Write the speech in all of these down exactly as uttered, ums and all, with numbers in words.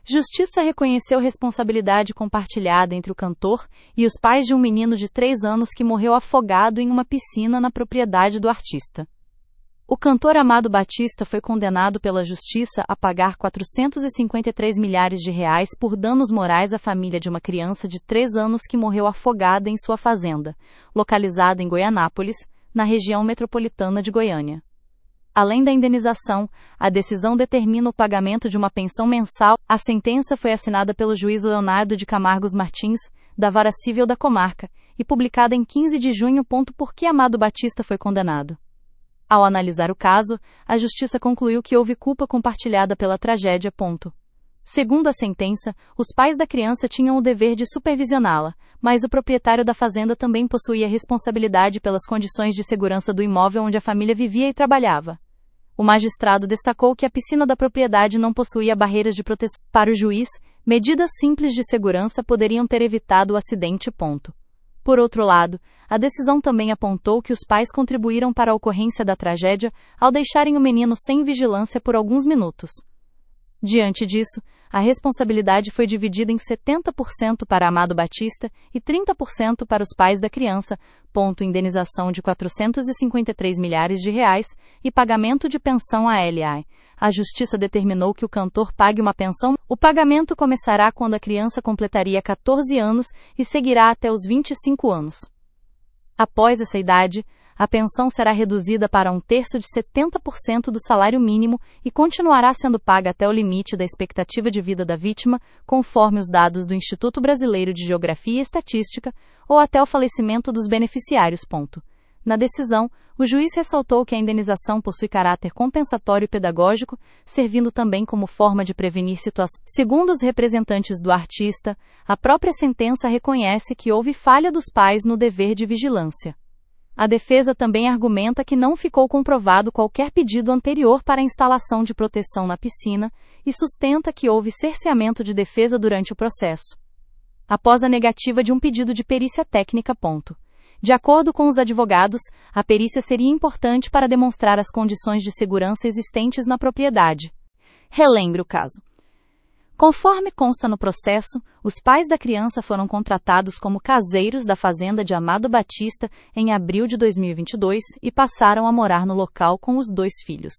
Justiça reconheceu responsabilidade compartilhada entre o cantor e os pais de um menino de três anos que morreu afogado em uma piscina na propriedade do artista. O cantor Amado Batista foi condenado pela Justiça a pagar quatrocentos e cinquenta e três milhares de reais por danos morais à família de uma criança de três anos que morreu afogada em sua fazenda, localizada em Goianápolis, na região metropolitana de Goiânia. Além da indenização, a decisão determina o pagamento de uma pensão mensal. A sentença foi assinada pelo juiz Leonardo de Camargos Martins, da Vara Civil da Comarca, e publicada em quinze de junho. Por que Amado Batista foi condenado? Ao analisar o caso, a Justiça concluiu que houve culpa compartilhada pela tragédia. Segundo a sentença, os pais da criança tinham o dever de supervisioná-la, mas o proprietário da fazenda também possuía responsabilidade pelas condições de segurança do imóvel onde a família vivia e trabalhava. O magistrado destacou que a piscina da propriedade não possuía barreiras de proteção. Para o juiz, medidas simples de segurança poderiam ter evitado o acidente. Por outro lado, a decisão também apontou que os pais contribuíram para a ocorrência da tragédia ao deixarem o menino sem vigilância por alguns minutos. Diante disso, a responsabilidade foi dividida em setenta por cento para Amado Batista e trinta por cento para os pais da criança. Ponto, indenização de quatrocentos e cinquenta e três milhares de reais e pagamento de pensão a L A. A Justiça determinou que o cantor pague uma pensão. O pagamento começará quando a criança completaria quatorze anos e seguirá até os vinte e cinco anos. Após essa idade, a pensão será reduzida para um terço de setenta por cento do salário mínimo e continuará sendo paga até o limite da expectativa de vida da vítima, conforme os dados do Instituto Brasileiro de Geografia e Estatística, ou até o falecimento dos beneficiários. Na decisão, o juiz ressaltou que a indenização possui caráter compensatório e pedagógico, servindo também como forma de prevenir situações. Segundo os representantes do artista, a própria sentença reconhece que houve falha dos pais no dever de vigilância. A defesa também argumenta que não ficou comprovado qualquer pedido anterior para a instalação de proteção na piscina e sustenta que houve cerceamento de defesa durante o processo. Após a negativa de um pedido de perícia técnica. De acordo com os advogados, a perícia seria importante para demonstrar as condições de segurança existentes na propriedade. Relembre o caso. Conforme consta no processo, os pais da criança foram contratados como caseiros da fazenda de Amado Batista em abril de dois mil e vinte e dois e passaram a morar no local com os dois filhos.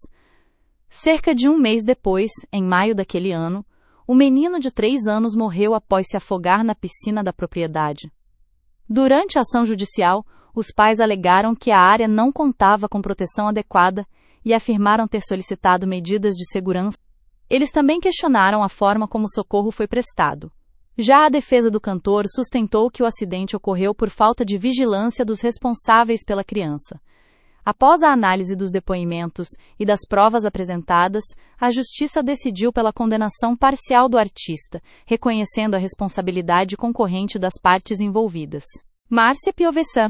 Cerca de um mês depois, em maio daquele ano, o menino de três anos morreu após se afogar na piscina da propriedade. Durante a ação judicial, os pais alegaram que a área não contava com proteção adequada e afirmaram ter solicitado medidas de segurança. Eles também questionaram a forma como o socorro foi prestado. Já a defesa do cantor sustentou que o acidente ocorreu por falta de vigilância dos responsáveis pela criança. Após a análise dos depoimentos e das provas apresentadas, a Justiça decidiu pela condenação parcial do artista, reconhecendo a responsabilidade concorrente das partes envolvidas. Márcia Piovesan.